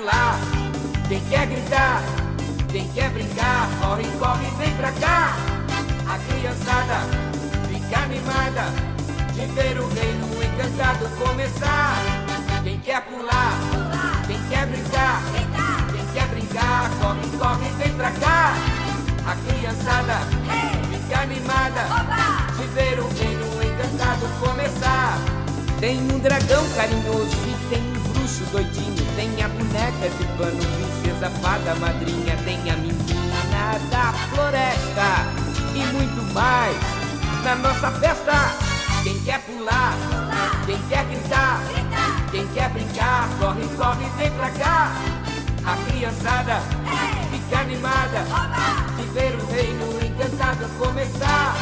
pular, quem quer gritar, quem quer brincar, corre, corre, vem pra cá. A criançada fica animada de ver o reino encantado começar. Quem quer pular, quem quer brincar, quem quer brincar, corre, corre, vem pra cá. A criançada fica animada de ver o reino encantado começar. Tem um dragão carinhoso e tem um bruxo doidinho, tem a boneca de pano, princesa, fada, madrinha, tem a menina da floresta e muito mais na nossa festa. Quem quer pular, quem quer gritar, quem quer brincar, corre, corre, vem pra cá. A criançada fica animada de ver o reino encantado começar.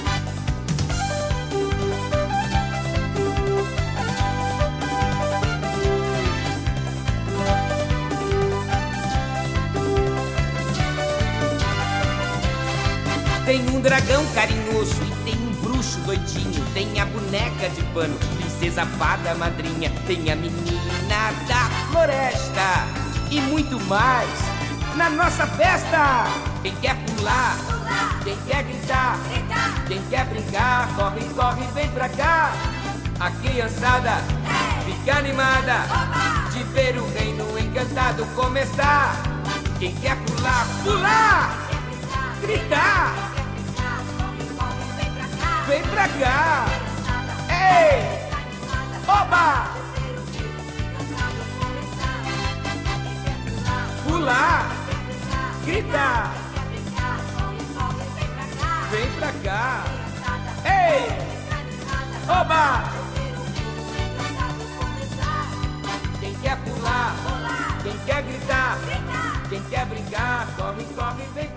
Tem um dragão carinhoso e tem um bruxo doidinho, tem a boneca de pano, princesa, fada, madrinha, tem a menina da floresta e muito mais na nossa festa. Quem quer pular, quem quer gritar, quem quer brincar, corre, corre, vem pra cá. A criançada fica animada de ver o reino encantado começar. Quem quer pular, pular, gritar, vem pra cá. Ei! Oba! Pular, gritar, vem pra cá. Ei! Oba! Quem quer pular, quem quer gritar, quem quer brincar, corre, corre, vem